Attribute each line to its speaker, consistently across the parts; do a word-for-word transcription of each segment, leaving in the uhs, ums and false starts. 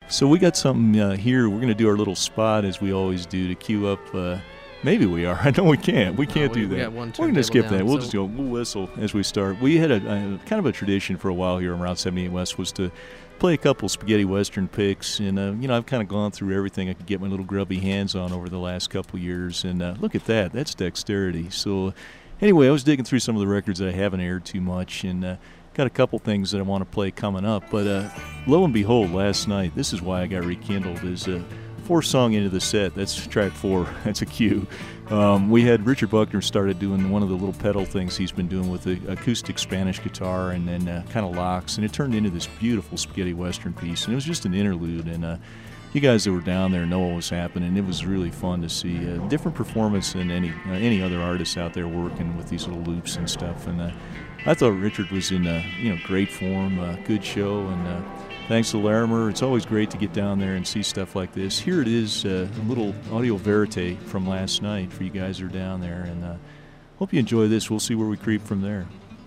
Speaker 1: So we got something uh, here. We're going to do our little spot as we always do to cue up. Uh, maybe we are. I know we can't. We can't
Speaker 2: no, we,
Speaker 1: do that.
Speaker 2: We got one
Speaker 1: We're going to skip
Speaker 2: down,
Speaker 1: that. We'll
Speaker 2: so.
Speaker 1: just go. We'll whistle as we start. We had a, a kind of a tradition for a while here on Route seventy-eight West was to play a couple spaghetti western picks, and uh, you know I've kind of gone through everything I could get my little grubby hands on over the last couple years, and uh, look at that. That's dexterity. So anyway, I was digging through some of the records that I haven't aired too much, and. Uh, Got a couple things that I want to play coming up, but uh, lo and behold, last night, this is why I got rekindled, is a four song into the set. That's track four. That's a cue. Um, we had Richard Buckner started doing one of the little pedal things he's been doing with the acoustic Spanish guitar and then uh, kind of locks, and it turned into this beautiful spaghetti western piece, and it was just an interlude, and uh, you guys that were down there know what was happening. It was really fun to see a different performance than any uh, any other artists out there working with these little loops and stuff, and uh, I thought Richard was in uh, you know great form, uh, good show, and uh, thanks to Larimer. It's always great to get down there and see stuff like this. Here it is, uh, a little audio verite from last night for you guys who are down there, and uh, hope you enjoy this. We'll see where we creep from there.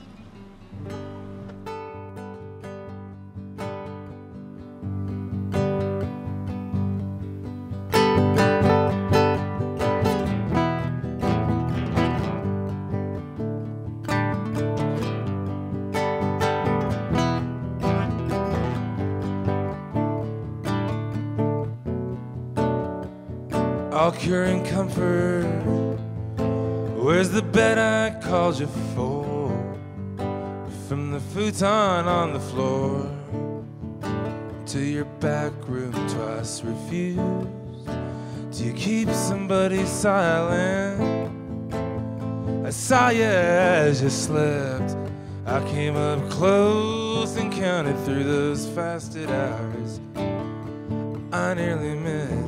Speaker 3: All cure and comfort. Where's the bed I called you for? From the futon on the floor to your back room twice refused. Do you keep somebody silent? I saw you as you slept. I came up close and counted through those fasted hours I nearly missed.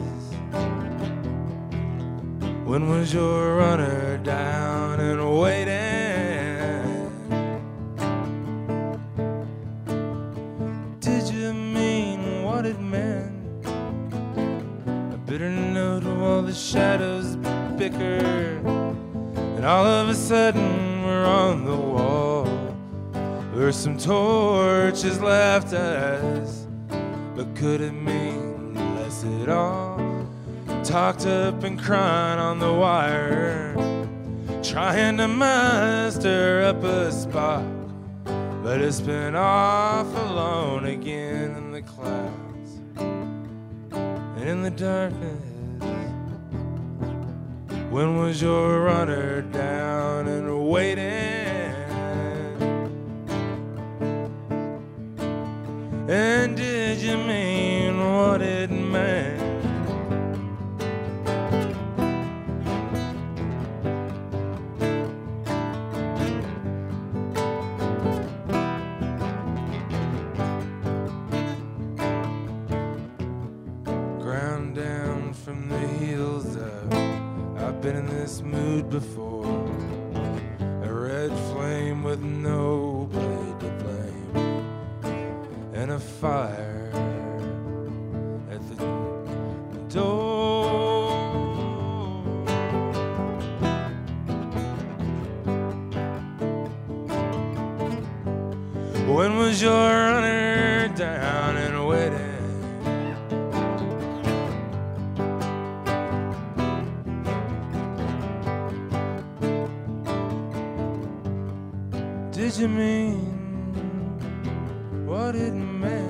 Speaker 3: When was your runner down and waiting? Did you mean what it meant? A bitter note while the shadows bicker, and all of a sudden we're on the wall where some torches left us. But could it mean less at all? Talked up and crying on the wire, trying to muster up a spark, but it's been off alone again in the clouds and in the darkness. When was your runner down and waiting? And did you mean what it meant? From the heels up, I've been in this mood before. A red flame with no blade to blame, and a fire at the door. When was your runner down and waiting? Did you mean what it meant?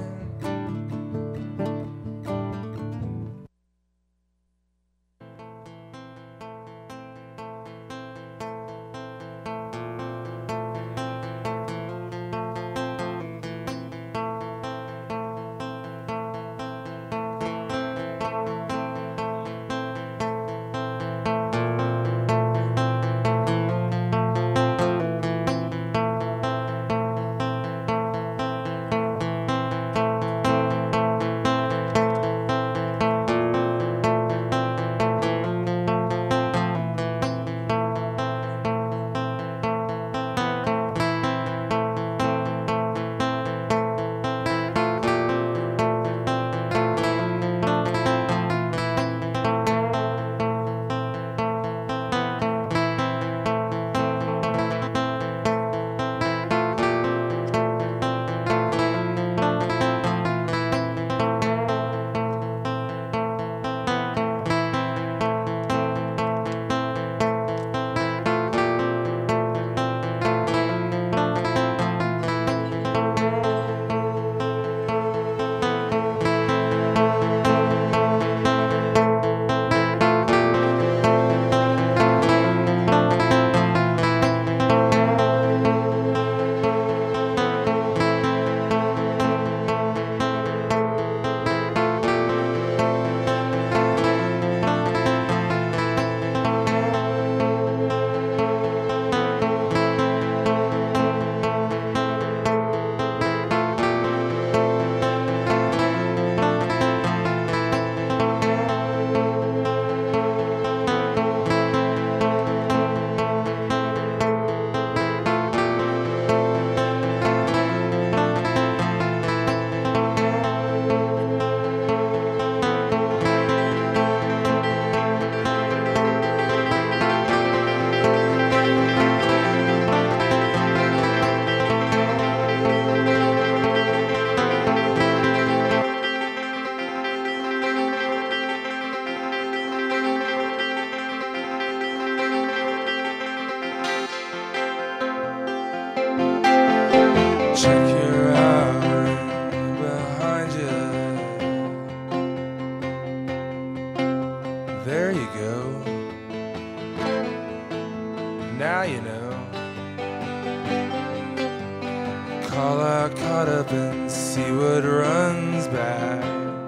Speaker 3: see what runs back.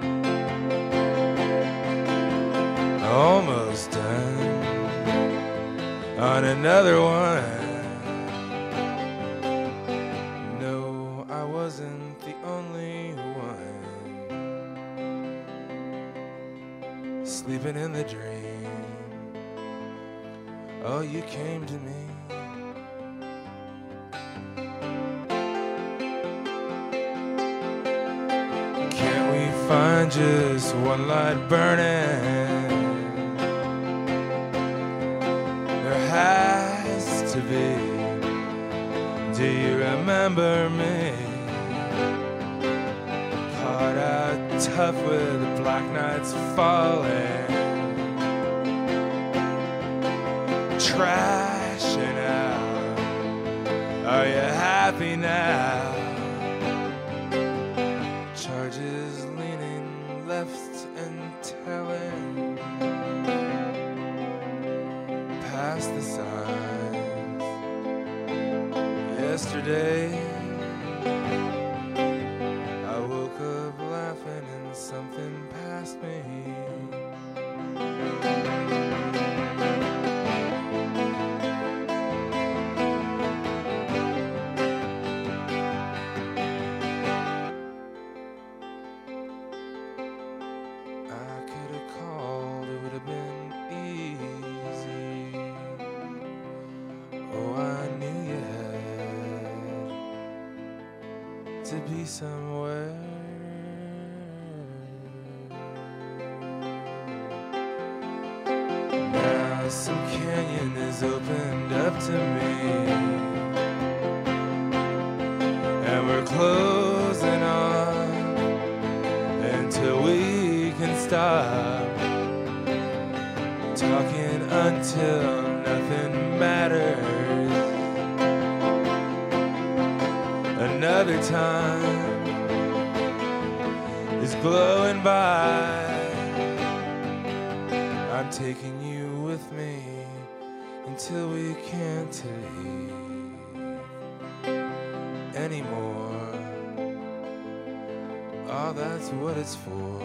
Speaker 3: Almost done on another one. No, I wasn't the only one sleeping in the dream. Oh, you came to me. Can't we find just one light burning? There has to be. Do you remember me? Caught out tough with the black nights falling, trashing out. Are you happy now? Charges leaning left and telling past the signs. Yesterday I woke up laughing and something passed me. To be somewhere. Now some canyon is opened up to me, and we're closing on until we can stop talking until nothing matters. Another time is glowing by. I'm taking you with me until we can't leave anymore. Oh, that's what it's for.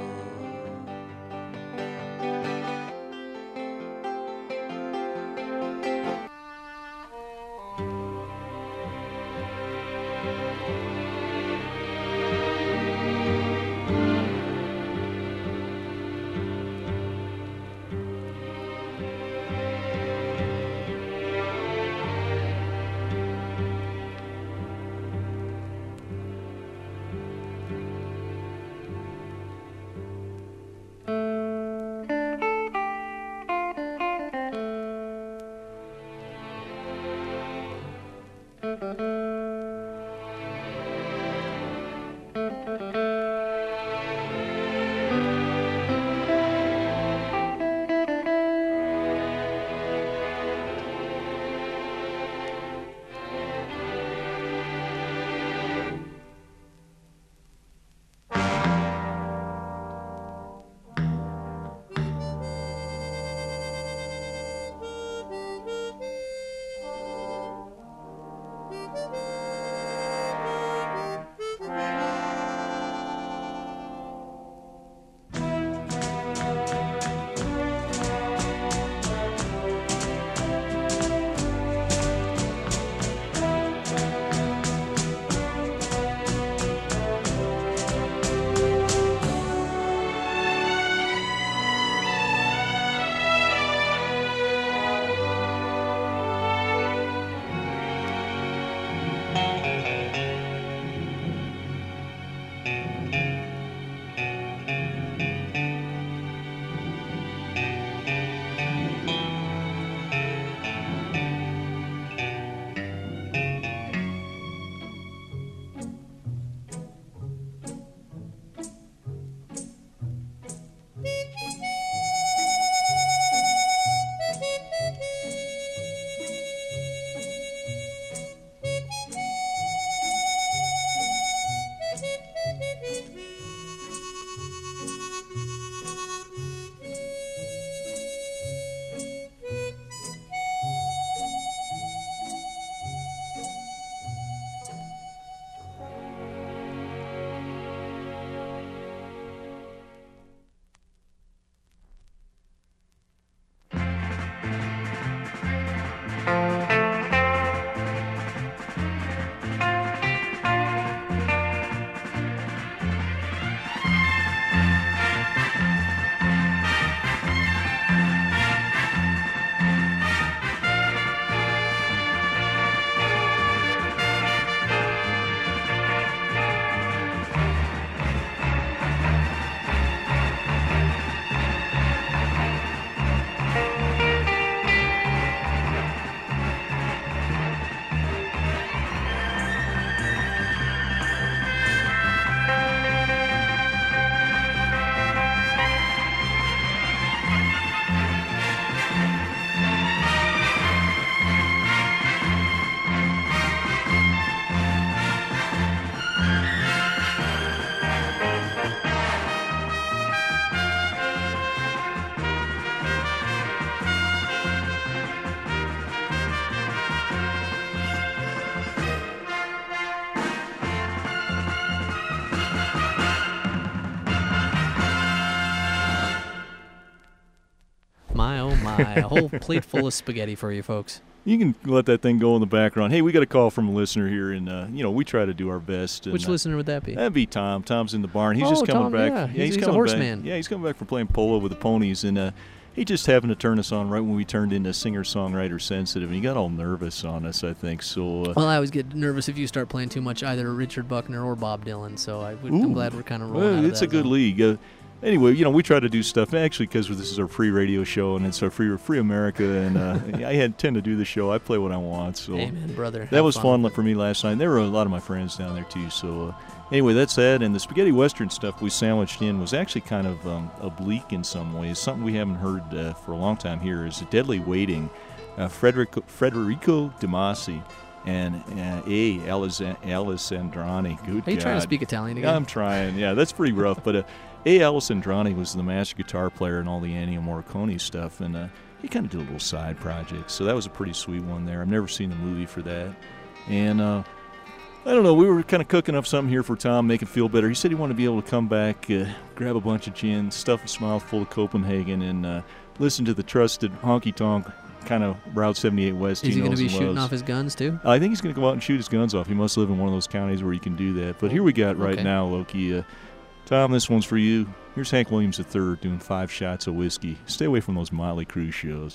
Speaker 2: my, oh my. A whole plate full of spaghetti for you folks.
Speaker 1: You can let that thing go in the background. Hey, we got a call from a listener here, and, uh, you know, we try to do our best. And,
Speaker 2: Which
Speaker 1: uh,
Speaker 2: listener would that be?
Speaker 1: That'd be Tom. Tom's in the barn. He's
Speaker 2: Oh,
Speaker 1: just coming
Speaker 2: Tom,
Speaker 1: back.
Speaker 2: yeah. He's- he's a
Speaker 1: coming
Speaker 2: horseman.
Speaker 1: back. Yeah, he's coming back from playing polo with the ponies, and uh, he just happened to turn us on right when we turned into singer-songwriter sensitive, and he got all nervous on us, I think. So, uh,
Speaker 2: Well, I always get nervous if you start playing too much either Richard Buckner or Bob Dylan, so I would, I'm
Speaker 1: Ooh.
Speaker 2: glad we're kind of rolling
Speaker 1: well,
Speaker 2: out of
Speaker 1: it's
Speaker 2: that
Speaker 1: a good
Speaker 2: zone.
Speaker 1: league. Uh, anyway, you know, we try to do stuff actually because this is our free radio show, and it's our free free America, and uh, I had tend to do the show. I play what I want, so
Speaker 2: Amen, brother.
Speaker 1: that
Speaker 2: Have
Speaker 1: was
Speaker 2: fun.
Speaker 1: fun for me last night. There were a lot of my friends down there too. So uh, anyway, that's that. And the spaghetti western stuff we sandwiched in was actually kind of um, oblique in some ways. Something we haven't heard uh, for a long time here is Deadly Waiting, uh, Federico, Federico De Masi and uh, A. Aliz- Alisandrani. Good
Speaker 2: Are you
Speaker 1: God.
Speaker 2: trying to speak Italian again?
Speaker 1: I'm trying. Yeah, that's pretty rough. But uh, A. Alisandrani was the master guitar player in all the Ennio Morricone stuff, and uh, he kind of did a little side project. So that was a pretty sweet one there. I've never seen the movie for that. And uh, I don't know, we were kind of cooking up something here for Tom, make him feel better. He said he wanted to be able to come back, uh, grab a bunch of gin, stuff his mouth full of Copenhagen, and uh, listen to the trusted honky-tonk kind of Route seventy-eight West.
Speaker 2: Is he
Speaker 1: going to
Speaker 2: be shooting off his guns, too?
Speaker 1: I think he's going to go out and shoot his guns off. He must live in one of those counties where you can do that. But here we got right
Speaker 2: Okay.
Speaker 1: now, Loki. Uh, Tom, this one's for you. Here's Hank Williams the third doing five shots of whiskey. Stay away from those Motley Crue shows.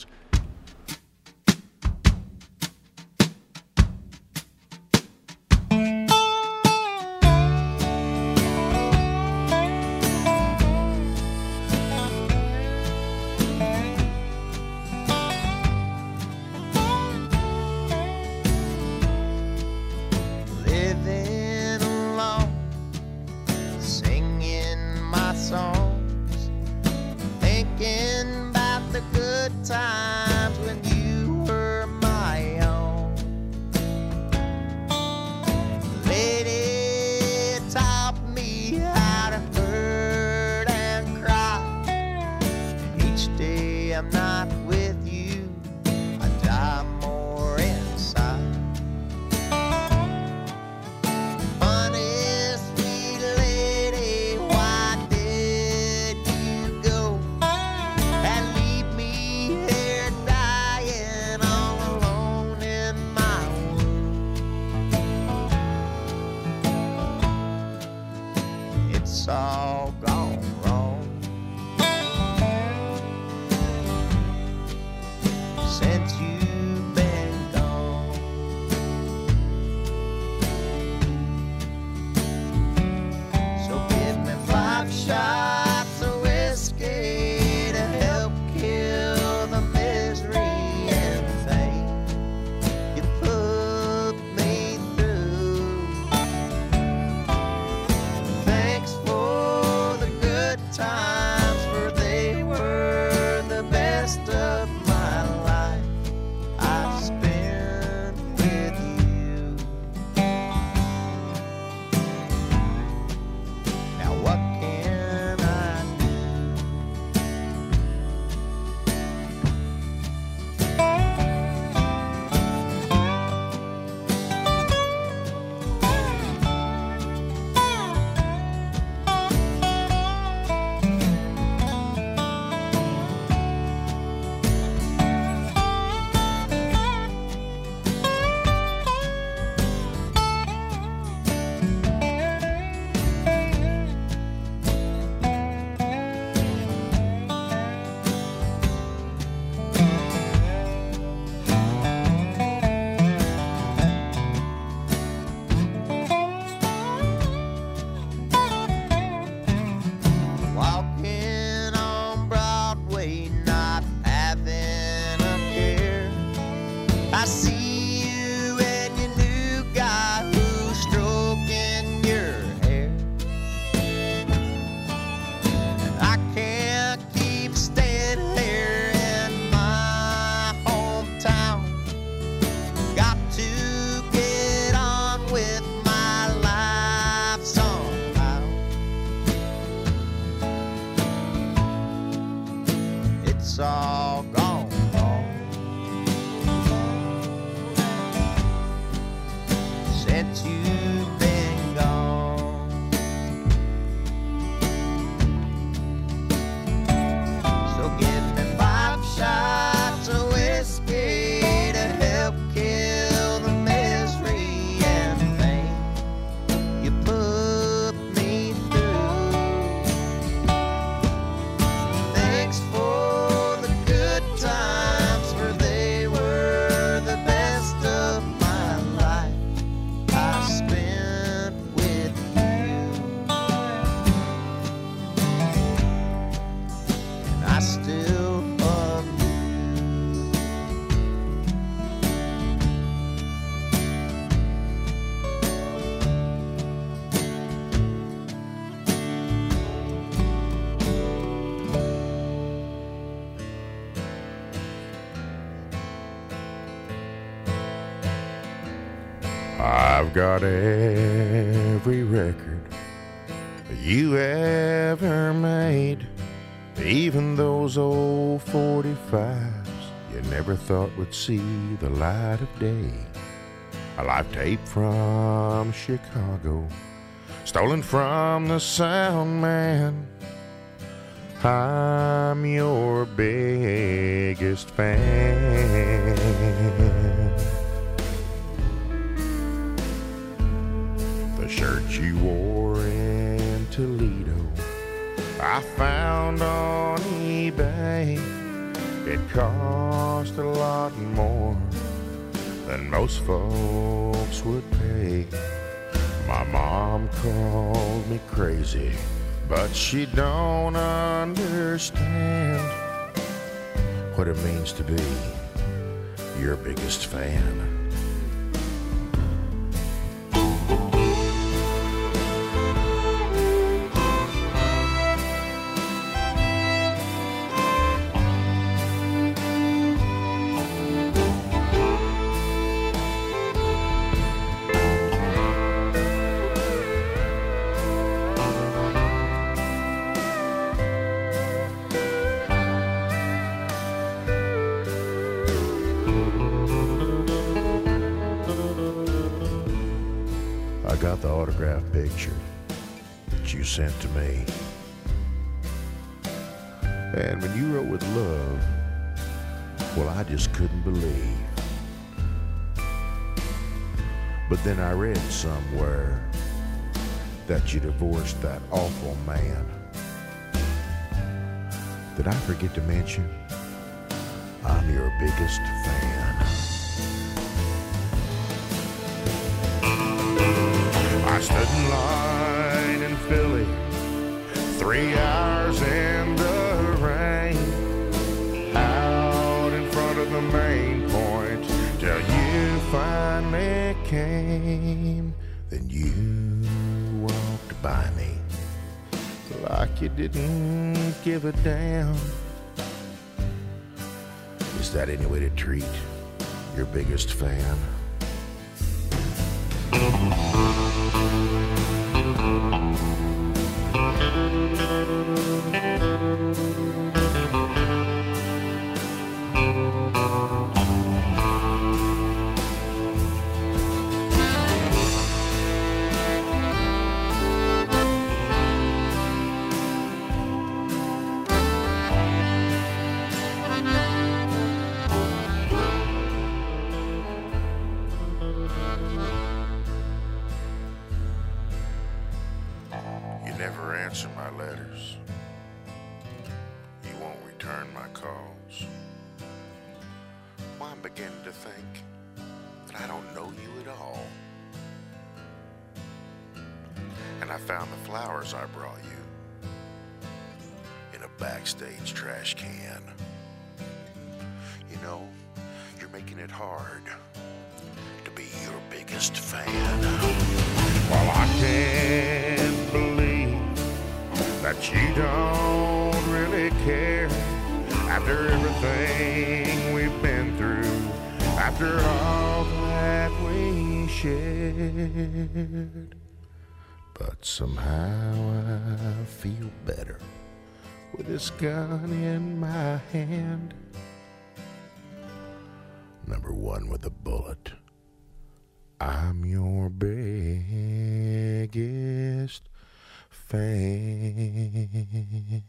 Speaker 4: Living alone, singing my songs, thinking about the good times when you were my own. Lady taught me how to hurt and cry. And each day I'm not with you, I die more inside. Honey, sweet lady, why did you go and leave me here dying all alone in my wood? It's all gone wrong since you've been gone. So give me five shots of whiskey to help kill the misery and pain you put me through. Thanks for the good times, for they were the best of my life I've spent with you. Now what can I do? Walking on Broadway, not having a care. I see you and your new guy who's stroking your hair. And I can't keep staying here in my hometown. Got to get on with my life somehow. It's all gone wrong since you've been gone. So give me five shots
Speaker 5: I've got every record you ever made, even those old forty-fives you never thought would see the light of day. A live tape from Chicago, stolen from the sound man. I'm your biggest fan. The shirt you wore in Toledo, I found on eBay. It cost a lot more than most folks would pay. My mom called me crazy, but she don't understand what it means to be your biggest fan. I got the autographed picture that you sent to me. And when you wrote with love, well, I just couldn't believe. But then I read somewhere that you divorced that awful man. Did I forget to mention I'm your biggest fan? I stood in line in Philly, three hours in the rain, out in front of the main point, till you finally came. Then you walked by me like you didn't give a damn. Is that any way to treat your biggest fan? Never answer my letters. You won't return my calls. Well, I'm beginning to think that I don't know you at all. And I found the flowers I brought you in a backstage trash can. You know, you're making it hard to be your biggest fan. Well, I can't believe that you don't really care after everything we've been through, after all that we shared. But somehow I feel better with this gun in my hand. Number one with a bullet. I'm your biggest fan.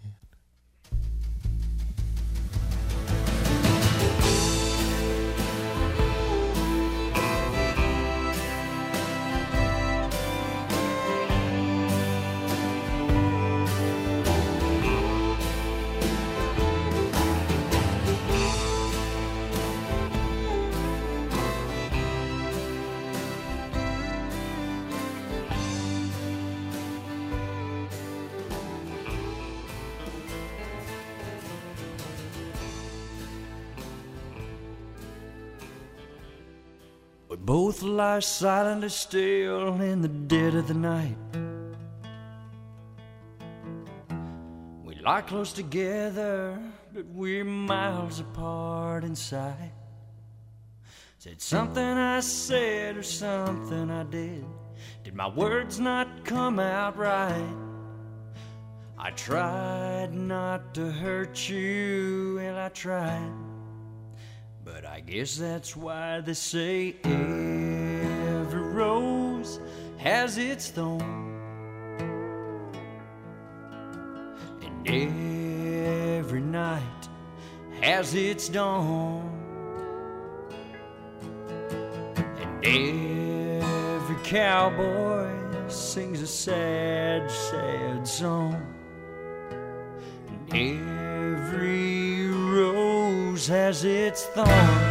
Speaker 6: We both lie silent as still in the dead of the night. We lie close together, but we're miles apart inside. Said something I said or something I did. Did my words not come out right? I tried not to hurt you, and I tried. But I guess that's why they say every rose has its thorn, and every night has its dawn, and every cowboy sings a sad, sad song, and every rose has its thorn.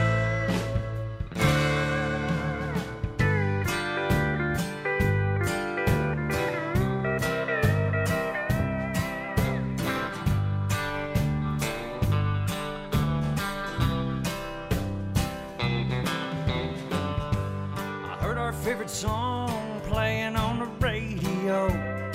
Speaker 6: Favorite song playing on the radio.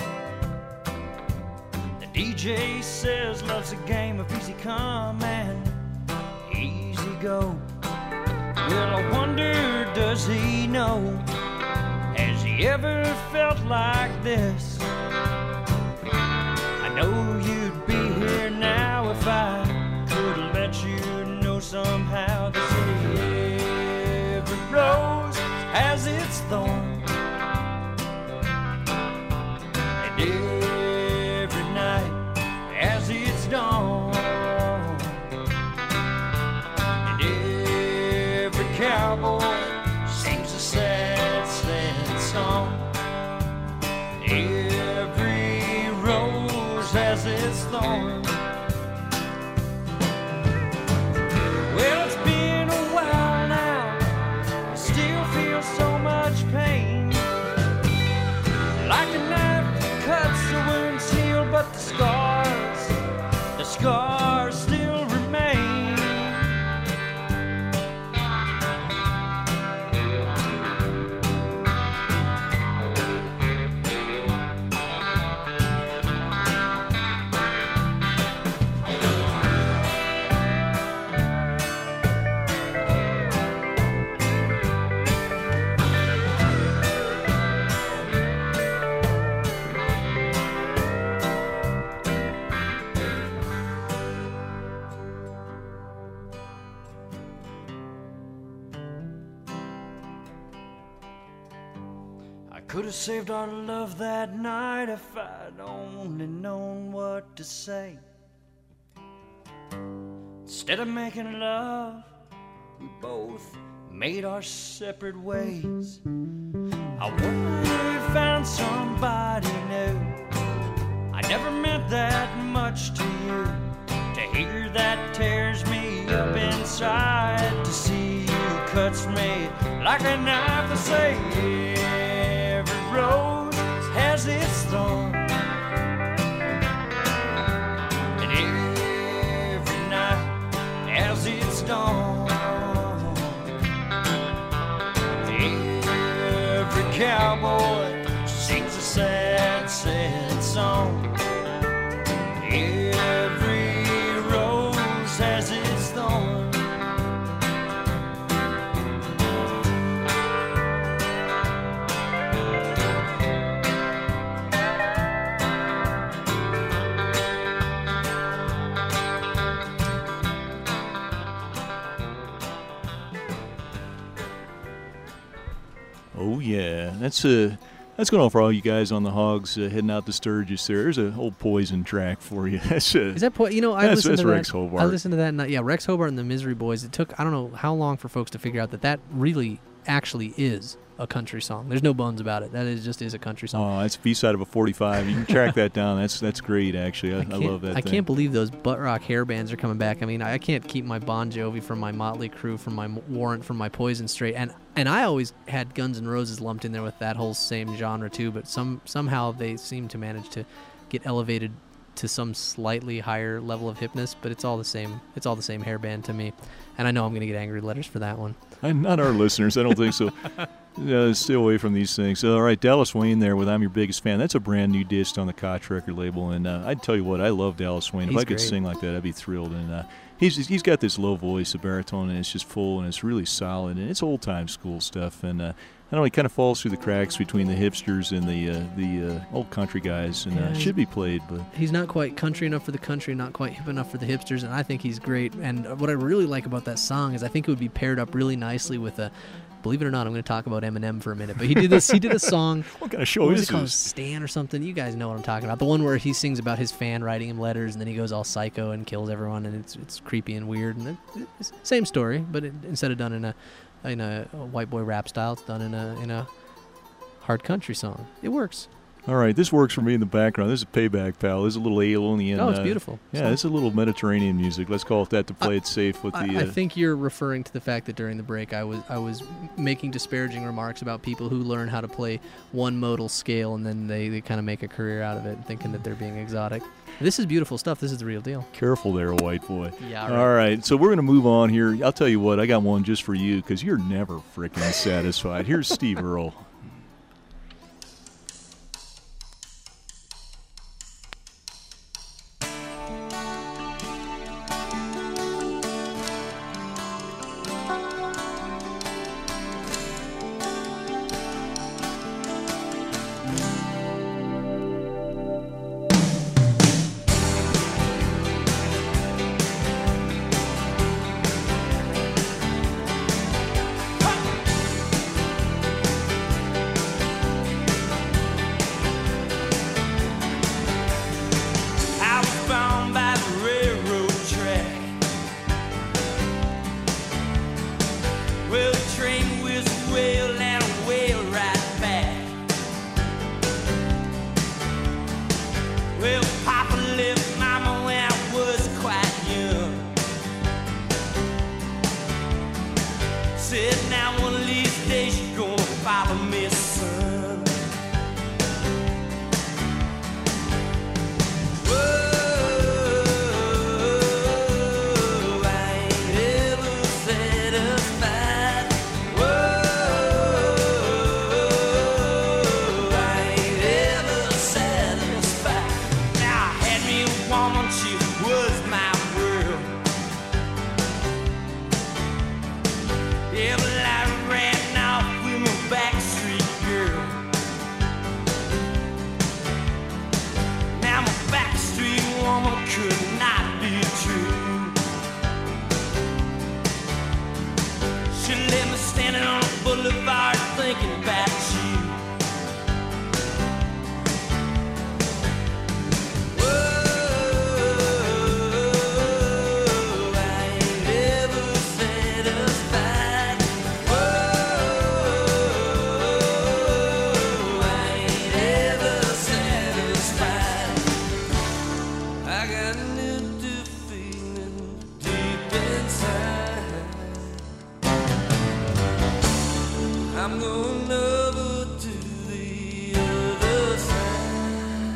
Speaker 6: The D J says love's a game of easy come and easy go. Well, I wonder, does he know? Has he ever felt like this? I know you'd be here now if I could let you know somehow. They say every rose has its thorn, and every night has its dawn, and every cowboy sings a sad, sad song. Every rose has its thorn. Well, it's been a while now, I still feel so much pain, like a knife cuts the wounds heal, but the scars, the scars still remain. Could have saved our love that night if I'd only known what to say. Instead of making love, we both made our separate ways. I wonder if we found somebody new. I never meant that much to you. To hear that tears me up inside. To see you cuts me like a knife. To say every rose has its thorn, and every night has its dawn. Every cowboy sings a sad, sad song. Every rose has its thorn.
Speaker 1: Oh yeah, that's uh, that's going on for all you guys on the Hogs uh, heading out to Sturgis. There. There's an old Poison track for you. That's uh,
Speaker 2: Is that po- you know I
Speaker 1: that's,
Speaker 2: listened
Speaker 1: that's
Speaker 2: to
Speaker 1: Rex
Speaker 2: that.
Speaker 1: Hobart.
Speaker 2: I listened to that. And, uh, yeah, Rex Hobart and the Misery Boys. It took I don't know how long for folks to figure out that that really actually is a country song. There's no bones about it. That is just is a country song.
Speaker 1: Oh, that's B-side of a forty-five. You can track that down. That's that's great, actually. I, I,
Speaker 2: I,
Speaker 1: love that
Speaker 2: I
Speaker 1: thing.
Speaker 2: can't believe those butt rock hair bands are coming back. I mean, I can't keep my Bon Jovi from my Motley Crue, from my Warrant, from my Poison straight. And and I always had Guns N' Roses lumped in there with that whole same genre too. But some somehow they seem to manage to get elevated to some slightly higher level of hipness. But it's all the same. It's all the same hair band to me. And I know I'm going to get angry letters for that one.
Speaker 1: I'm not our listeners. I don't think so. Uh, stay away from these things. All right, Dallas Wayne there with "I'm Your Biggest Fan." That's a brand new disc on the Koch record label, and uh, I'd tell you what, I love Dallas Wayne.
Speaker 2: He's
Speaker 1: if I could
Speaker 2: great.
Speaker 1: sing like that, I'd be thrilled. And uh, he's he's got this low voice, a baritone, and it's just full, and it's really solid, and it's old time school stuff. And uh, I don't know, he kind of falls through the cracks between the hipsters and the uh, the uh, old country guys, and
Speaker 2: Yeah,
Speaker 1: uh,
Speaker 2: he's-
Speaker 1: should be played, but.
Speaker 2: He's not quite country enough for the country, not quite hip enough for the hipsters, and I think he's great. And what I really like about that song is I think it would be paired up really nicely with a. Believe it or not, I'm going to talk about Eminem for a minute, but he did this. He did a song.
Speaker 1: What kind of show
Speaker 2: What was
Speaker 1: is
Speaker 2: it called?
Speaker 1: this?
Speaker 2: Stan or something. You guys know what I'm talking about. The one where he sings about his fan writing him letters, and then he goes all psycho and kills everyone, and it's it's creepy and weird. And it, it's same story, but it, instead of done in a in a, a white boy rap style, it's done in a in a hard country song. It works.
Speaker 1: All right, this works for me in the background. This is Payback Pal. This is a little Aeolian.
Speaker 2: Oh, it's
Speaker 1: uh,
Speaker 2: beautiful.
Speaker 1: Yeah, it's a little Mediterranean music. Let's call it that to play
Speaker 2: I-
Speaker 1: it safe with the.
Speaker 2: I, I
Speaker 1: uh,
Speaker 2: think you're referring to the fact that during the break I was I was making disparaging remarks about people who learn how to play one modal scale and then they, they kind of make a career out of it, thinking that they're being exotic. This is beautiful stuff. This is the real deal.
Speaker 1: Careful there, white boy.
Speaker 2: Yeah,
Speaker 1: All right, so we're going to move on here. I'll tell you what, I got one just for you because you're never freaking satisfied. Here's Steve Earle.
Speaker 6: I was bound by the railroad track. Well, the train whistled well and a whale right back. Well, Papa left Mama when I was quite young. Said now one of these days you're gonna follow me, son. Whoa, I ain't ever satisfied. Whoa, I ain't ever satisfied. Now I had me a woman, she was my world. Yeah, but I ran off with my backstreet girl. Now my backstreet woman could not be true. She left me standing on the boulevard thinking about you. Whoa, I ain't ever satisfied. Whoa, I ain't ever satisfied. I got an empty feeling deep inside. I'm going over to the other side.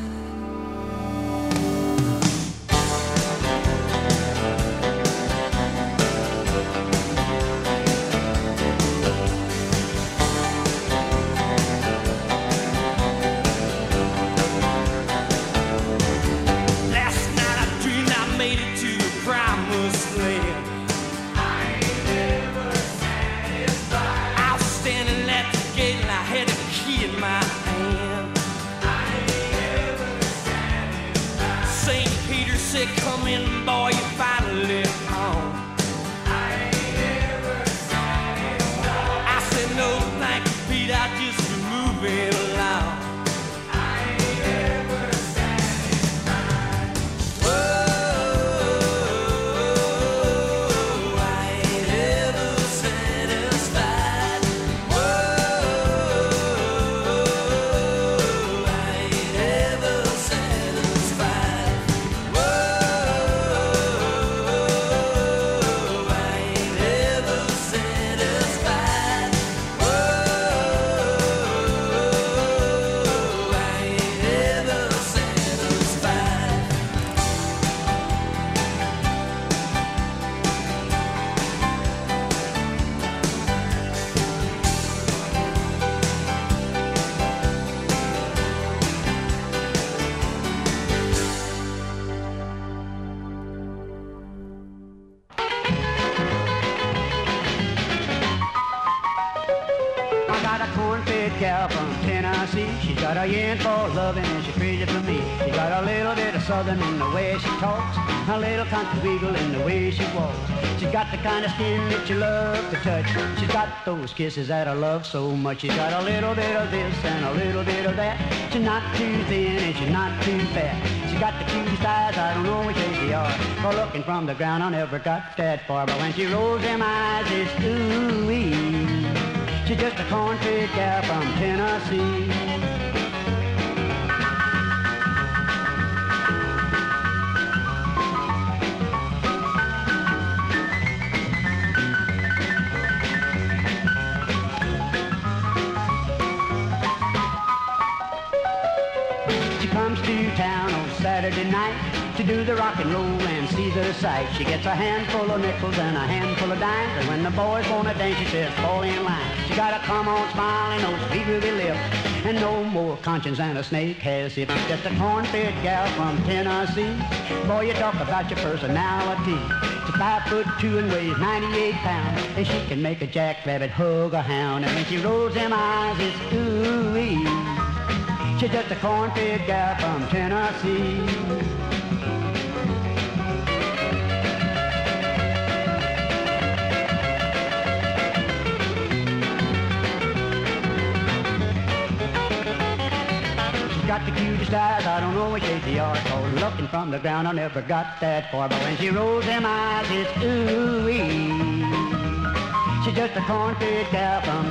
Speaker 6: Last night I dreamed I made it to the promised land. I ain't never satisfied. I was standing at the gate and I had a key in my hand. I ain't ever satisfied. Saint Peter said, "Come in, boy, you finally home." I ain't ever satisfied. I said, "No, thank you, Pete. I just be moving along." I ain't ever satisfied. Whoa, I ain't ever satisfied. Whoa, I ain't ever satisfied. Whoa,
Speaker 7: cornbread gal from Tennessee. She's got a yen for loving and she's crazy for me. She's got a little bit of southern in the way she talks, a little country wiggle in the way she walks. She's got the kind of skin that you love to touch. She's got those kisses that I love so much. She's got a little bit of this and a little bit of that. She's not too thin and she's not too fat. She's got the cutest eyes, I don't know which way they are. For looking from the ground, I never got that far. But when she rolls them eyes, it's ooh-wee. She's just a cornbread gal from Tennessee. She comes to town on Saturday night to do the rock and roll and see the sight. She gets a handful of nickels and a handful of dimes, and when the boys want to dance, she says, fall in line. She got a come on smile and those big ruby lips, and no more conscience than a snake has hips. She's just a corn-fed gal from Tennessee. Boy, you talk about your personality. She's five foot two and weighs ninety-eight pounds, and she can make a jackrabbit hug a hound. And when she rolls them eyes, it's ooh-wee. She's just a corn-fed gal from Tennessee. Got the cutest eyes, I don't know which way they are. So looking from the ground, I never got that far. But when she rolls them eyes, it's ooh-wee. She's just a corn-fed gal from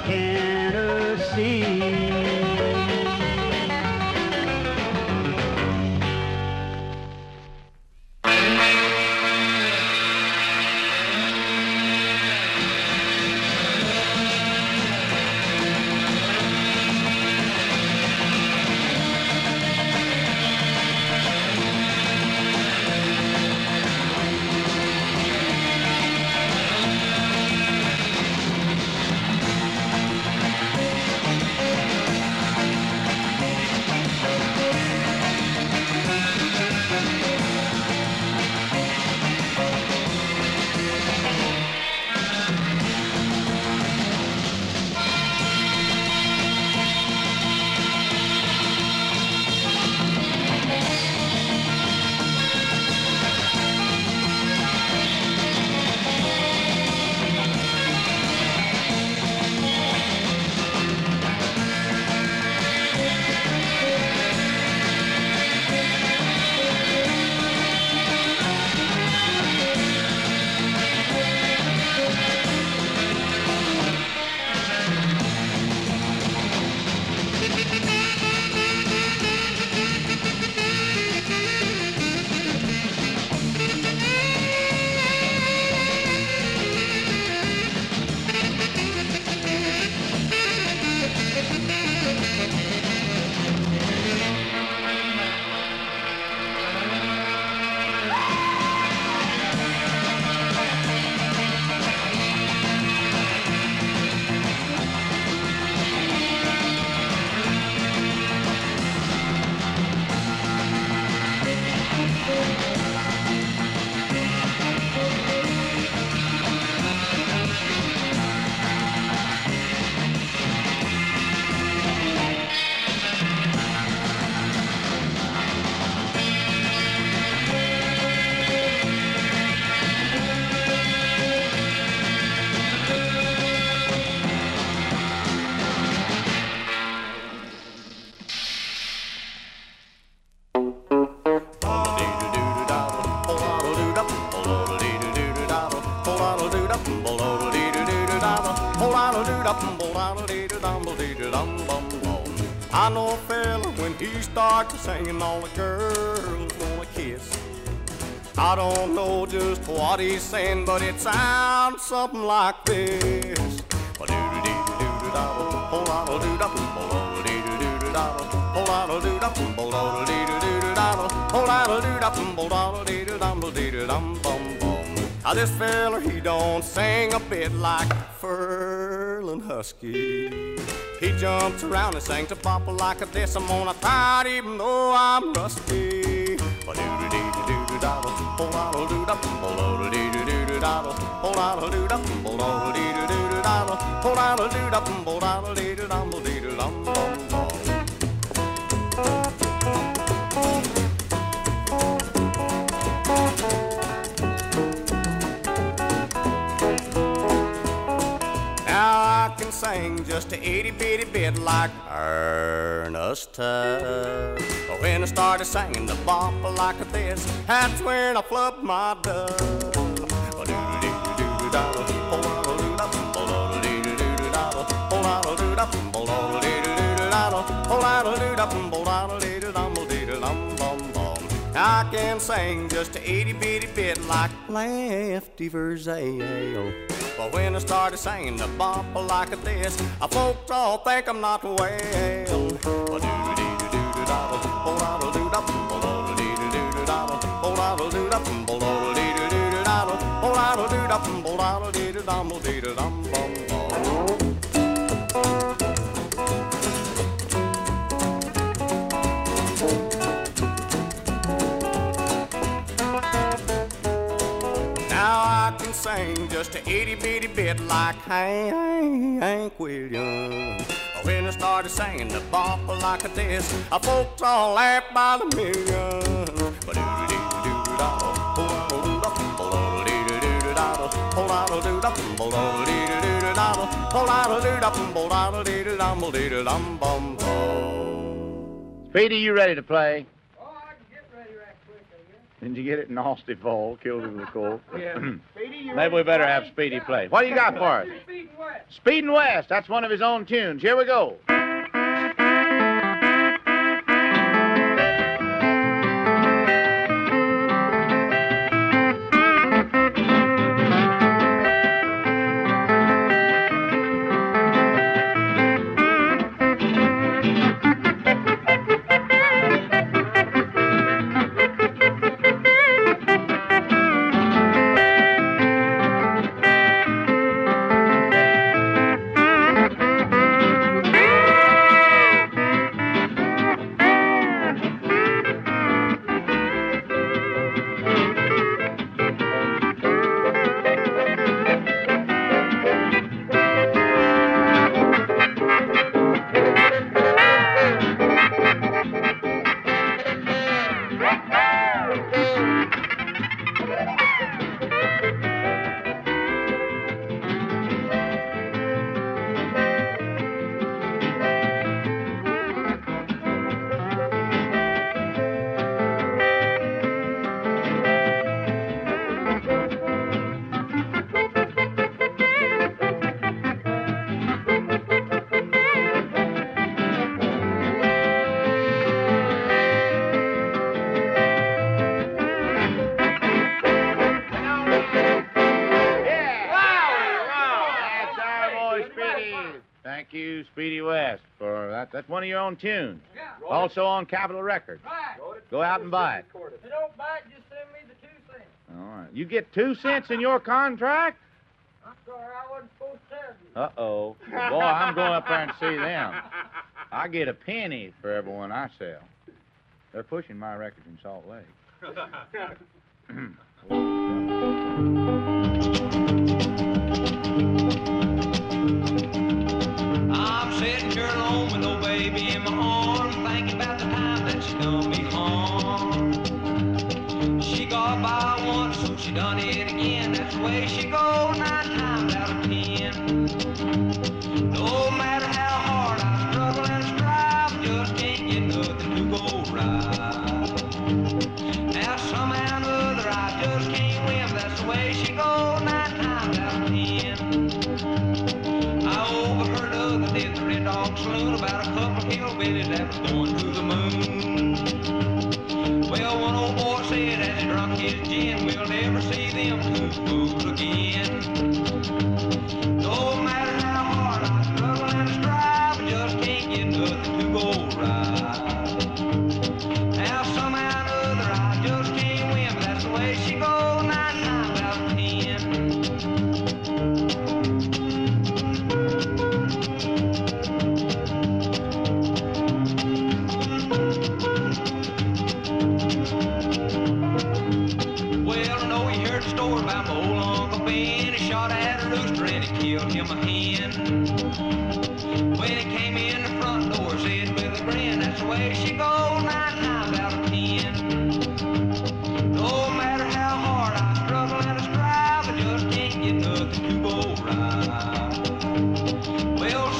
Speaker 7: Tennessee.
Speaker 8: I know a fella when he starts singing, all the girls wanna kiss. I don't know just what he's saying, but it sounds something like this. Now this feller, he don't sing a bit like Furlin Husky. He jumps around and sings a bop like a this. I'm gonna try it even though I'm rusty. sing just a itty bitty bit like Ernest Tubb. But when I started singing the bop like this, that's when I flubbed my dub. I can sing just a itty bitty bit like Lefty Verzale. But when I started singing the bop like this, I folks all think I'm not well. Sing just a itty bitty bit like Hank Williams. When I started singing the bop like this, I folks all laugh by the million.
Speaker 9: Speedy, you ready to play? Didn't you get it in Nasty Fall, killed it with a cold?
Speaker 10: Yeah.
Speaker 9: Maybe we better have Speedy play. What do you got for us?
Speaker 10: Speed and West.
Speaker 9: Speed and West. That's one of his own tunes. Here we go. That's one of your own tunes.
Speaker 10: Yeah.
Speaker 9: Also on Capitol Records.
Speaker 10: Right.
Speaker 9: Go out and buy it.
Speaker 10: If you don't buy it, just send me the two cents.
Speaker 9: All right. You get two cents in your contract?
Speaker 10: I'm sorry, I wasn't supposed to tell you.
Speaker 9: Uh-oh. Boy, I'm going up there and see them. I get a penny for every one I sell. They're pushing my records in Salt Lake.
Speaker 11: I'm sitting here alone with no baby in my arms, thinking about the time that she done me harm. She got by once, so she done it again. That's the way she go nine times out of ten. No matter how hard I struggle and strive, just can't get nothing to go right. Now somehow or other I just can't win. That's the way she go nine times out of ten. I overheard the other day at the Red Dog Saloon about a couple of hillbillies that was going to the moon. Well, one old boy said as he drunk his gin, we'll never see them two fools again. No matter how hard I struggle and strive, I just can't get nothing to go right. Now somehow or other I just can't win, but that's the way she goes nine times out of ten. Story about my old Uncle Ben. He shot at a rooster and he killed him a hen. When he came in the front door, said with a grin, that's the way she goes nine times out of ten. No matter how hard I struggle and I strive, I just can't get nothing to go right. Well,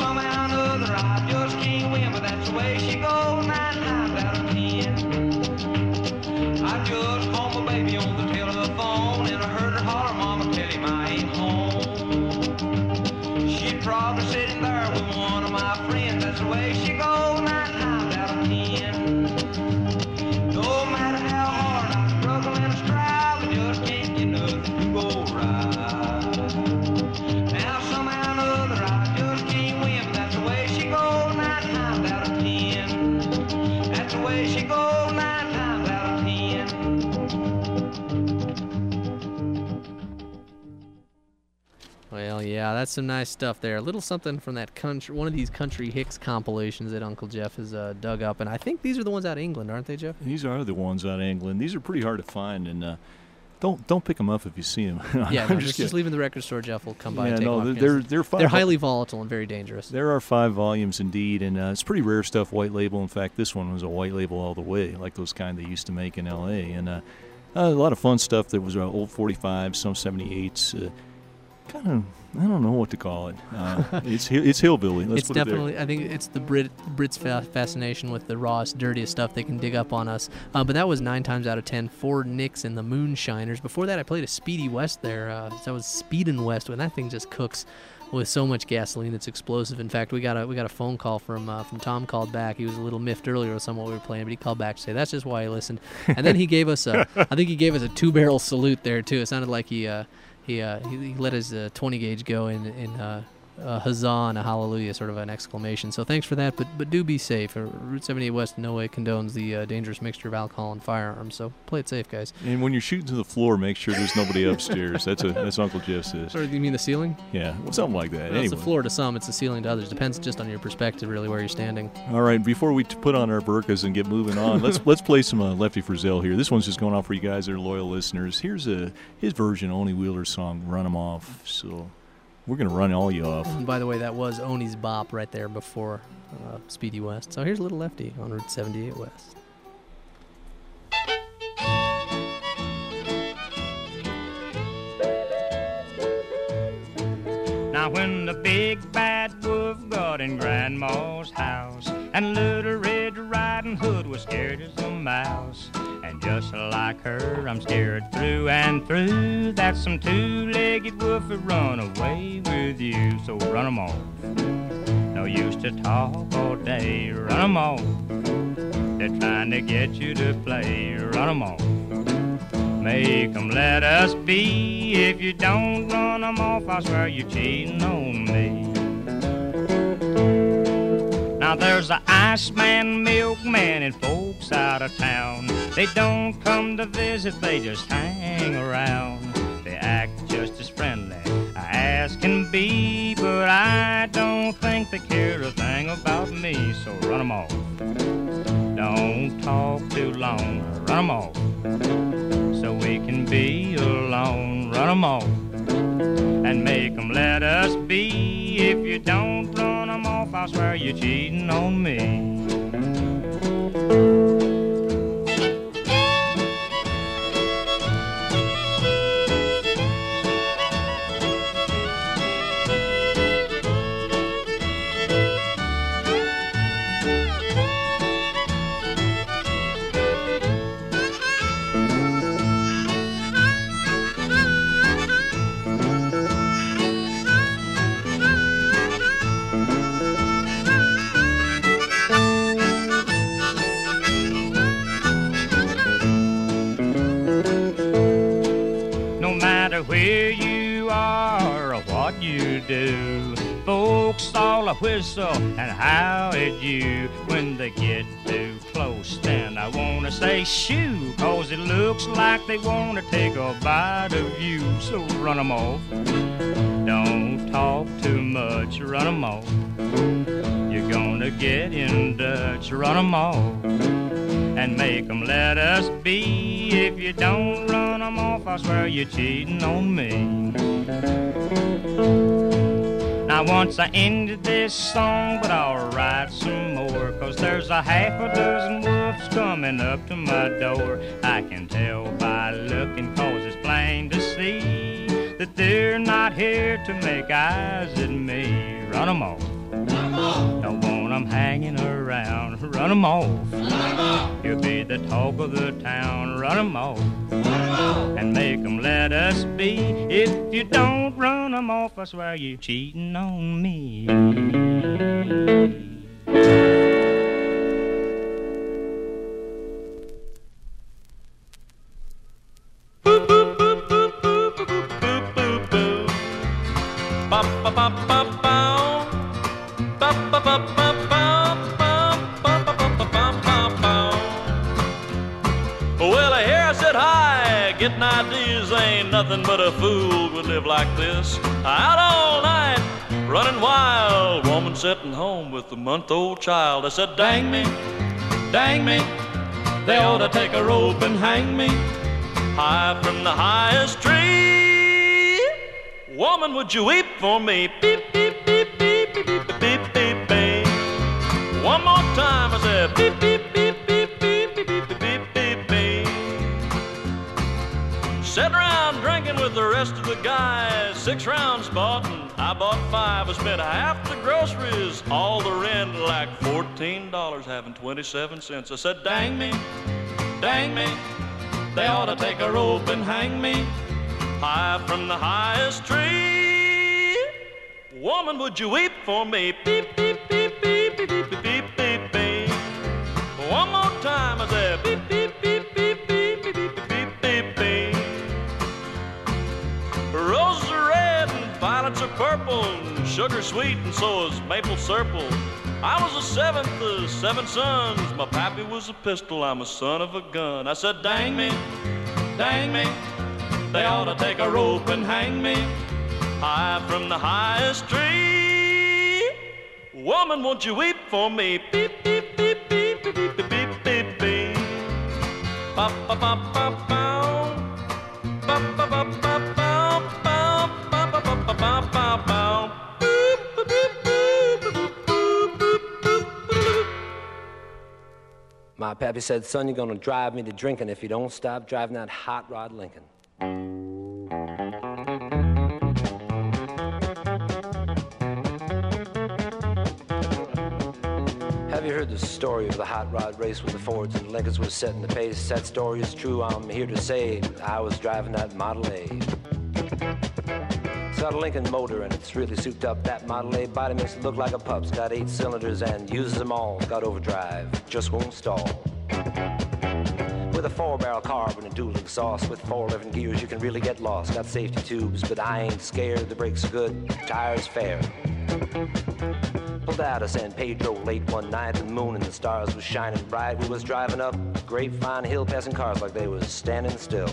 Speaker 2: Well, yeah, that's some nice stuff there. A little something from that country, one of these Country Hicks compilations that Uncle Jeff has uh, dug up. And I think these are the ones out of England, aren't they, Jeff?
Speaker 1: These are the ones out of England. These are pretty hard to find, and uh, don't don't pick them up if you see them.
Speaker 2: Yeah, no, just, just leave in the record store. Jeff will come by
Speaker 1: yeah,
Speaker 2: and take
Speaker 1: no,
Speaker 2: them off.
Speaker 1: they're, they're, five
Speaker 2: they're highly volatile and very dangerous.
Speaker 1: There are five volumes indeed, and uh, it's pretty rare stuff, white label. In fact, this one was a white label all the way, like those kind they used to make in L A And uh, uh, a lot of fun stuff. There was uh, old forty-fives, some seventy-eights, uh, kind of, I don't know what to call it. Uh, it's it's hillbilly. Let's
Speaker 2: it's
Speaker 1: put
Speaker 2: definitely.
Speaker 1: it there.
Speaker 2: I think it's the Brit Brits' fa- fascination with the rawest, dirtiest stuff they can dig up on us. Uh, but that was nine times out of ten. Ford Nicks and the Moonshiners. Before that, I played a Speedy West there. Uh, that was Speedin' West, when that thing just cooks with so much gasoline, it's explosive. In fact, we got a we got a phone call from uh, from Tom. Called back. He was a little miffed earlier with some what we were playing, but he called back to say that's just why he listened. And then he gave us a. I think he gave us a two barrel salute there too. It sounded like he. Uh, He, uh, he he let his uh, twenty gauge go in in uh, a huzzah and a hallelujah, sort of an exclamation. So thanks for that, but but do be safe. Uh, Route seventy-eight West in no way condones the uh, dangerous mixture of alcohol and firearms. So play it safe, guys.
Speaker 1: And when you're shooting to the floor, make sure there's nobody upstairs. That's a that's Uncle Jeff says.
Speaker 2: Or you mean the ceiling?
Speaker 1: Yeah, well, something like that.
Speaker 2: Well,
Speaker 1: anyway.
Speaker 2: It's the floor to some, it's the ceiling to others. Depends just on your perspective, really, where you're standing.
Speaker 1: All right, before we t- put on our burkas and get moving on, let's let's play some uh, Lefty Frizzell here. This one's just going on for you guys that are loyal listeners. Here's a his version of Oni Wheeler's song, Run 'Em Off. So we're going to run all you off.
Speaker 2: And by the way, that was Oni's bop right there before uh, Speedy West. So here's a little Lefty on Route seventy-eight West.
Speaker 11: Now when the big bad wolf got in Grandma's house, and Little Red Riding Hood was scared as a mouse, and just like her, I'm scared through and through that some two-legged wolf would run away with you. So run 'em off. No use to talk all day. Run 'em off. They're trying to get you to play. Run 'em off. Make 'em let us be. If you don't run 'em off, I swear you're cheating on me. Now there's a Iceman, milkman, and folks out of town. They don't come to visit, they just hang around. They act just as friendly as can be, but I don't think they care a thing about me. So run 'em off. Don't talk too long. Run 'em off. So we can be alone. Run 'em off and make 'em let us be. If you don't run 'em off, I swear you're cheating on me. Where you are or what you do, folks all a whistle and howl at you. When they get too close, then I wanna say shoo, cause it looks like they wanna take a bite of you. So run 'em off. Don't talk too much. Run 'em off. You're gonna get in Dutch. Run 'em off and make 'em let us be. If you don't run 'em off, I swear you're cheating on me. Now once I ended this song, but I'll write some more, cause there's a half a dozen wolves coming up to my door. I can tell by looking, cause it's plain to see that they're not here to make eyes at me. Run 'em off. Don't want 'em hanging around. Run 'em off. You'll be the talk of the town. Run 'em off and make 'em let us be. If you don't run 'em off, I swear you're cheating on me.
Speaker 12: Well, here I said hi, getting ideas ain't nothing but a fool would live like this. Out all night, running wild. Woman sitting home with a month-old child. I said, dang me, dang me, they ought to take a rope and hang me high from the highest tree. Woman, would you weep for me? Beep, beep, beep, beep, beep, beep, beep, beep, beep. One more time, I said, beep, beep, beep, beep, beep, beep, beep, beep, beep, beep. Sat around drinking with the rest of the guys. Six rounds bought and I bought five. I spent half the groceries, all the rent, like fourteen dollars, having twenty-seven cents. I said, dang me, dang me, they ought to take a rope and hang me high from the highest tree. Woman, would you weep for me? Beep, beep, beep, beep, beep, beep, beep, beep, beep. One more time, I said, beep, beep, beep, beep, beep, beep, beep, beep, beep, beep. Roses are red and violets are purple, and sugar sweet and so is maple syrup. I was the seventh of seven sons. My pappy was a pistol, I'm a son of a gun. I said, dang me, dang me, they ought to take a rope and hang me high from the highest tree. Woman, won't you weep for me? Beep, beep, beep, beep, beep, beep, beep, beep, beep, beep. Ba, ba, ba, ba, bow. Ba, ba, ba, ba, bow, bow, ba, ba, ba, ba, ba, bow, bow. Boop, boop, boop, boop, boop, boop, boop, boop.
Speaker 13: My pappy said, son, you're gonna drive me to drinking if you don't stop driving that hot rod Lincoln. Have you heard the story of the hot rod race with the Fords and Lincolns was setting the pace? That story is true, I'm here to say I was driving that Model A. It's got a Lincoln motor and it's really souped up. That Model A body makes it look like a pup's. Got eight cylinders and uses them all. Got overdrive, just won't stall. With a four-barrel carb and a dual exhaust, with four eleven gears you can really get lost. Got safety tubes, but I ain't scared. The brakes are good, tires fair. Pulled out of San Pedro late one night. The moon and the stars was shining bright. We was driving up Grapevine Hill, passing cars like they was standing still.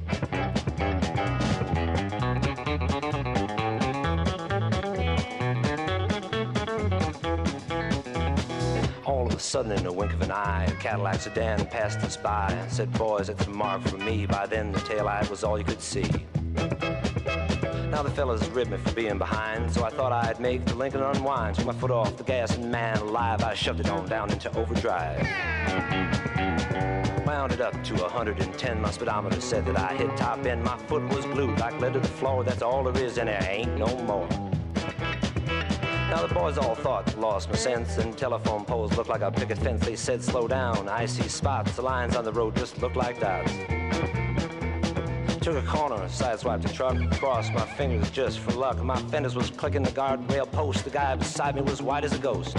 Speaker 13: All of a sudden, in a wink of an eye, a Cadillac sedan passed us by. Said, boys, that's a mark for me. By then, the taillight was all you could see. Now the fellas ribbed me for being behind, so I thought I'd make the Lincoln unwind. Took my foot off the gas, and man alive, I shoved it on down into overdrive. Wound it up to one hundred ten. My speedometer said that I hit top end. My foot was glued like lead to the floor. That's all there is, and there ain't no more. Now the boys all thought I lost my sense, and telephone poles looked like a picket fence. They said, slow down, I see spots. The lines on the road just look like dots. Took a corner, sideswiped the truck, crossed my fingers just for luck. My fenders was clicking the guardrail post. The guy beside me was white as a ghost.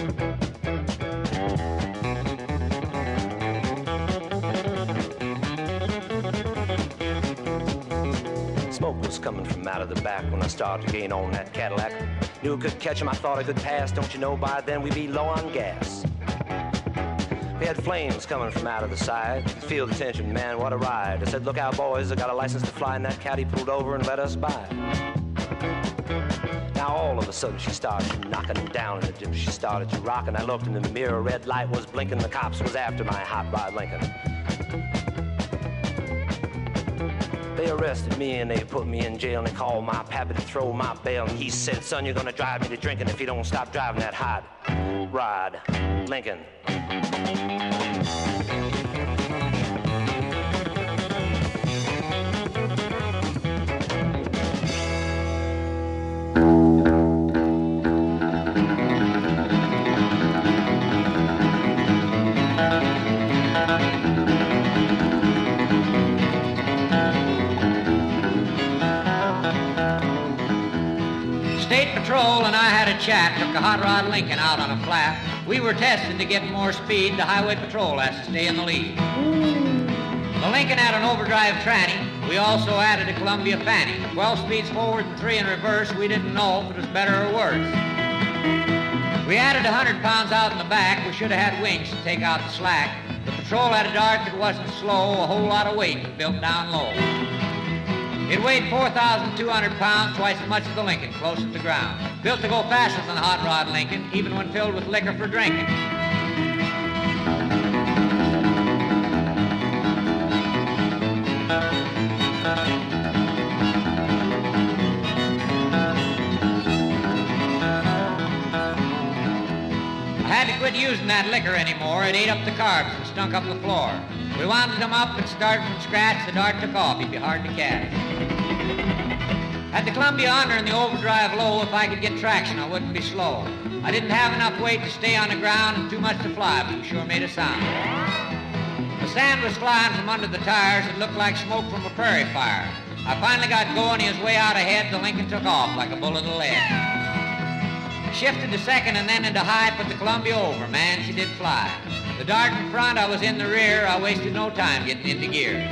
Speaker 13: Smoke was coming from out of the back when I started to gain on that Cadillac. Knew I could catch him, I thought I could pass. Don't you know by then we'd be low on gas. We had flames coming from out of the side. Feel the tension, man, what a ride. I said, look out, boys, I got a license to fly. And that caddy pulled over and let us by. Now all of a sudden she started knocking down in the dim. She started to rock, and I looked in the mirror. Red light was blinking. The cops was after my hot rod Lincoln. They arrested me and they put me in jail, and they called my pappy to throw my bail. And he said, son, you're gonna drive me to drinking if you don't stop driving that hot rod Lincoln.
Speaker 14: State Patrol and I had a chat, took a hot rod Lincoln out on a flat. We were testing to get more speed. The Highway Patrol has to stay in the lead. The Lincoln had an overdrive tranny. We also added a Columbia Fanny. twelve speeds forward and three in reverse. We didn't know if it was better or worse. We added one hundred pounds out in the back. We should have had wings to take out the slack. The patrol had a dart that wasn't slow. A whole lot of weight built down low. It weighed four thousand two hundred pounds, twice as much as the Lincoln, close to the ground. Built to go faster than the Hot Rod Lincoln, even when filled with liquor for drinking. I had to quit using that liquor anymore. It ate up the carbs and stunk up the floor. We wound them up and started from scratch. The dart took off. He'd be hard to catch. At the Columbia Honor and the overdrive low, if I could get traction, I wouldn't be slow. I didn't have enough weight to stay on the ground and too much to fly, but it sure made a sound. The sand was flying from under the tires. It looked like smoke from a prairie fire. I finally got going. He was way out ahead. The Lincoln took off like a bullet of lead. Shifted to second and then into high, put the Columbia over. Man, she did fly. The dart in front, I was in the rear. I wasted no time getting into gear.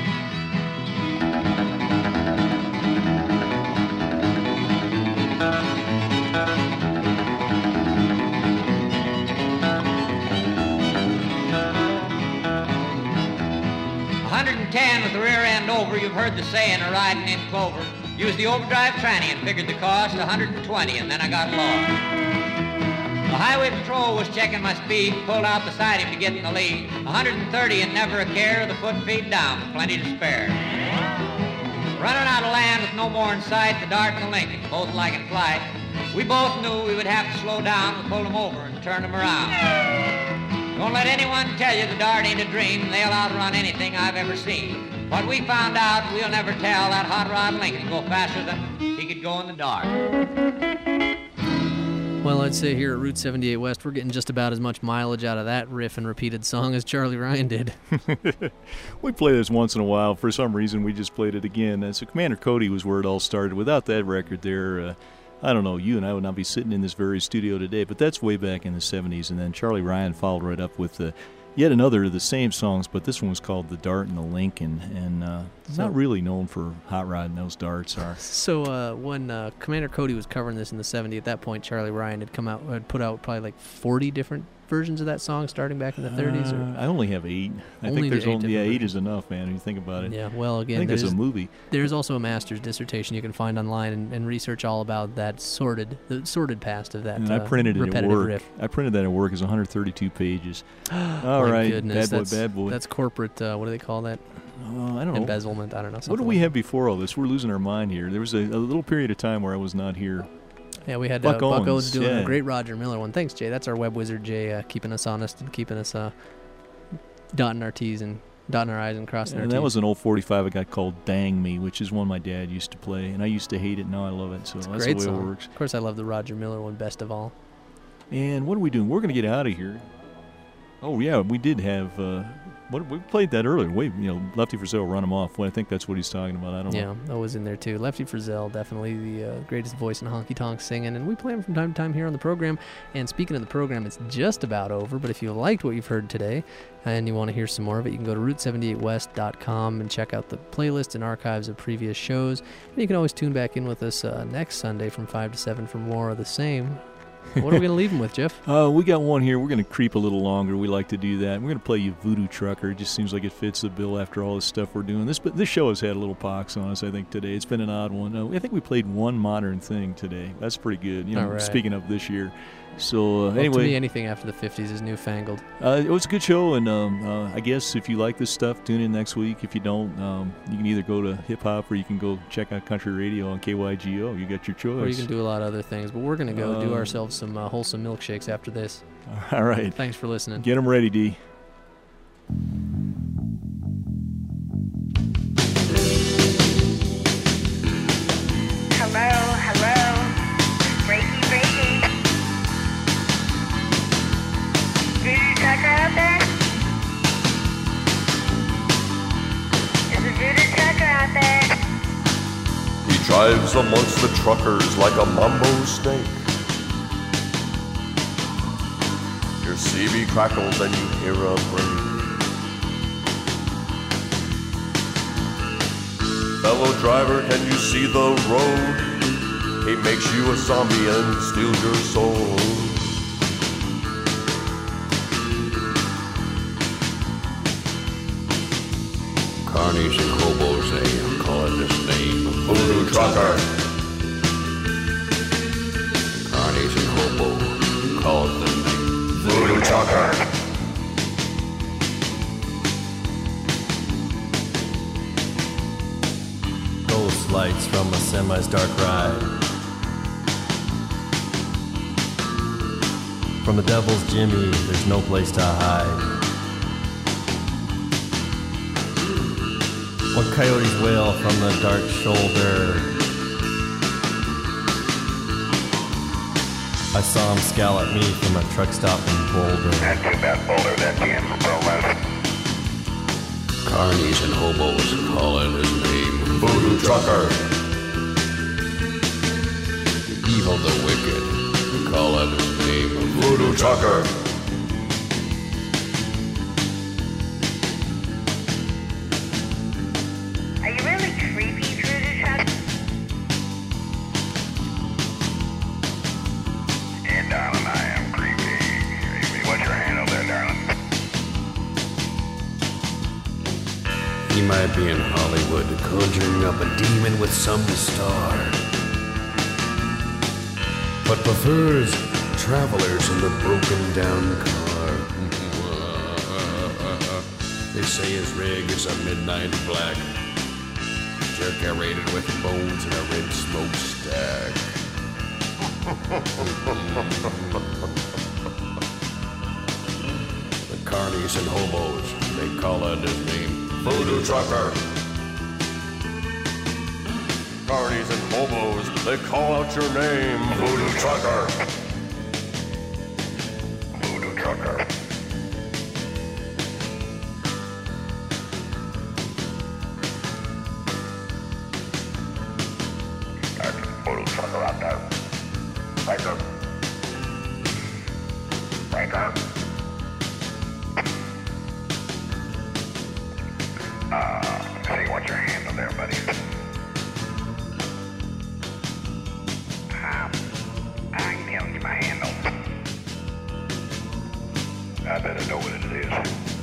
Speaker 14: one hundred ten with the rear end over. You've heard the saying of riding in clover. Used the overdrive tranny and figured the cost one hundred twenty, and then I got lost. The highway patrol was checking my speed, pulled out beside him to get in the lead. one hundred thirty and never a care, the foot feed down with plenty to spare. Running out of land with no more in sight, the Dart and the Lincoln, both like in flight. We both knew we would have to slow down. We pulled them over and turned them around. Don't let anyone tell you the Dart ain't a dream. They'll outrun anything I've ever seen. What we found out, we'll never tell. That Hot Rod Lincoln go faster than he could go in the dark.
Speaker 2: Well, I'd say here at Route seventy-eight West, we're getting just about as much mileage out of that riff and repeated song as Charlie Ryan did.
Speaker 1: We play this once in a while. For some reason, we just played it again. Uh, so Commander Cody was where it all started. Without that record there, uh, I don't know, you and I would not be sitting in this very studio today, but that's way back in the seventies. And then Charlie Ryan followed right up with the yet another of the same songs, but this one was called The Dart and the Lincoln, and uh,
Speaker 2: So-
Speaker 1: not really known for hot rodding those darts are.
Speaker 2: So uh, when uh, Commander Cody was covering this in the seventies, at that point Charlie Ryan had come out, had put out probably like forty different versions of that song starting back in the thirties. Or
Speaker 1: Uh, I only have eight. I
Speaker 2: Only
Speaker 1: think there's
Speaker 2: the eight
Speaker 1: only yeah,
Speaker 2: different
Speaker 1: eight is enough, man. If you think about it.
Speaker 2: Yeah, well, again,
Speaker 1: I think there's
Speaker 2: there's
Speaker 1: a movie.
Speaker 2: There's also a master's dissertation you can find online and, and research all about that sordid, the sordid past of that.
Speaker 1: And
Speaker 2: uh,
Speaker 1: I printed it at
Speaker 2: repetitive
Speaker 1: work.
Speaker 2: riff.
Speaker 1: I printed that at work. It's one hundred thirty-two pages. All
Speaker 2: My
Speaker 1: right,
Speaker 2: goodness,
Speaker 1: bad boy,
Speaker 2: that's,
Speaker 1: bad boy.
Speaker 2: That's corporate. Uh, what do they call that?
Speaker 1: Uh, I don't know.
Speaker 2: Embezzlement. I don't know.
Speaker 1: What
Speaker 2: something
Speaker 1: do we
Speaker 2: like
Speaker 1: have before all this? We're losing our mind here. There was a, a little period of time where I was not here.
Speaker 2: Yeah, we had
Speaker 1: Buck
Speaker 2: uh, Buck
Speaker 1: Owens,
Speaker 2: Owens doing
Speaker 1: yeah.
Speaker 2: a great Roger Miller one. Thanks, Jay. That's our web wizard, Jay, uh, keeping us honest and keeping us uh, dotting our T's and dotting our I's and crossing our
Speaker 1: And
Speaker 2: T's.
Speaker 1: that was an old forty-five I got called Dang Me, which is one my dad used to play. And I used to hate it. Now I love it. So
Speaker 2: It's a
Speaker 1: that's
Speaker 2: great
Speaker 1: the way
Speaker 2: song.
Speaker 1: it works.
Speaker 2: Of course, I love the Roger Miller one best of all.
Speaker 1: And what are we doing? We're going to get out of here. Oh, yeah, we did have... Uh, what we played that earlier. Wait, you know, Lefty Frizzell, Run Him Off. Well, I think that's what he's talking about. I don't
Speaker 2: Yeah,
Speaker 1: know.
Speaker 2: that was in there too. Lefty Frizzell, definitely the uh, greatest voice in honky tonk singing, and we play him from time to time here on the program. And speaking of the program, it's just about over. But if you liked what you've heard today, and you want to hear some more of it, you can go to route seventy-eight west dot com and check out the playlist and archives of previous shows. And you can always tune back in with us uh, next Sunday from five to seven for more of the same. What are we going to leave them with, Jeff?
Speaker 1: Uh, we got one here. We're going to creep a little longer. We like to do that. We're going to play you Voodoo Trucker. It just seems like it fits the bill after all this stuff we're doing. This but this show has had a little pox on us, I think, today. It's been an odd one. Uh, I think we played one modern thing today. That's pretty good. You know,
Speaker 2: All right.
Speaker 1: speaking of this year. So, uh,
Speaker 2: Well,
Speaker 1: anyway.
Speaker 2: to me, anything after the fifties is newfangled.
Speaker 1: Uh, it was a good show, and um, uh, I guess if you like this stuff, tune in next week. If you don't, um, you can either go to hip-hop or you can go check out country radio on K Y G O. You got your choice.
Speaker 2: Or you can do a lot of other things. But we're going to go do
Speaker 1: Uh,
Speaker 2: ourselves some uh, wholesome milkshakes after this.
Speaker 1: All right.
Speaker 2: Thanks for listening.
Speaker 1: Get them ready, D.
Speaker 15: Hello, hello. Breaky, breaky. Voodoo trucker out there? There's a voodoo trucker out there.
Speaker 16: He drives amongst the truckers like a mambo snake. Your C B crackles and you hear a break. Fellow driver, can you see the road? He makes you a zombie and steals your soul.
Speaker 17: Carnies and hobos, they call it this name.
Speaker 16: Voodoo trucker.
Speaker 17: Carnation hobo called the name.
Speaker 16: Voodoo trucker.
Speaker 18: Ghost lights from a semi's dark ride. From the devil's Jimmy, there's no place to hide. When coyotes wail from the dark shoulder, I saw him scowl at me from a truck stop in Boulder.
Speaker 5: That's too bad, Boulder. That came from Burles.
Speaker 17: Carnies and hobos calling his name.
Speaker 16: Voodoo trucker.
Speaker 17: The evil, the wicked, calling his name.
Speaker 16: Voodoo trucker.
Speaker 15: Are you really creepy, Voodoo Trucker?
Speaker 5: Yeah, darling, I am creepy. Creepy. What's your handle there, darling?
Speaker 17: He might be in Hollywood conjuring up a demon with some star, but prefers travelers in the broken down car. They say his rig is a midnight black, decorated with bones and a red smokestack. The carnies and hobos, they call out his name.
Speaker 16: Voodoo trucker. Carnies and hobos, they call out your name. Voodoo trucker.
Speaker 5: Voodoo trucker. That's a voodoo trucker out there. Breaker. Breaker. Uh, see, what's your handle there, buddy? Um, I can tell you my handle. I better know what it is.